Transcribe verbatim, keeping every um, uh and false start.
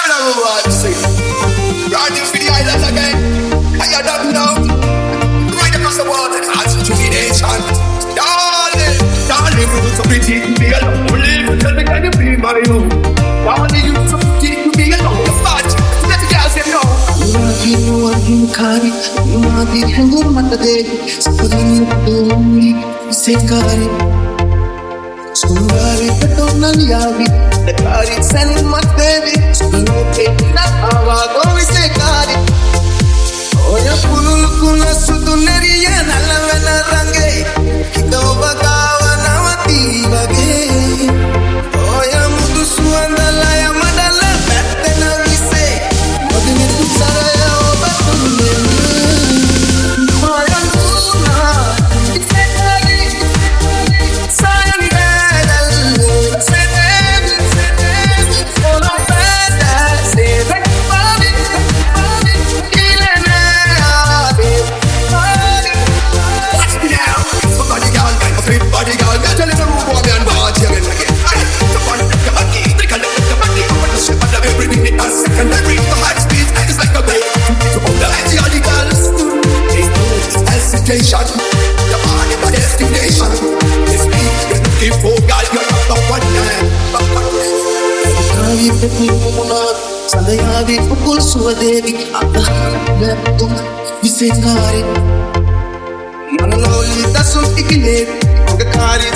one sing. Riding for the islands again. I got up now. Right across the water, that's to the nation. Darling, darling, you so pretty to be alone. Only tell me can you be my own? Darling, you so pretty to be alone. You're bad, let the girls say no. You are you carry, you are the hangur matade. So then you do say carry. Sungari petona liavi, the carry send matade. So you na awa go say carry. Oya pulul kula suduneriya nalavena range. Kito bagawa nawati bage. Oya mudu suandala ya madala bette na vise. Odini tu saraya obatune. Maya tuna, isekari, sangadal, sedem, sedem, ona peta, sedem, babi, babi, ilena, babi, babi. Watch me now. Somebody girl, a fit body girl. Get a little room for me and watch you again. Aye, the fun, the monkey, take a look at the monkey. Over the ship and every minute and second. I bring the high speed, it's like a wave. To hold the edge of the girls. It's no hesitation. The body, my destination. It's me, it's looking for girl. You're not the one man. Kali pepuna, sadayavi pukul suadevi. Aga tum visengari. Manoli, that's what it is. The car is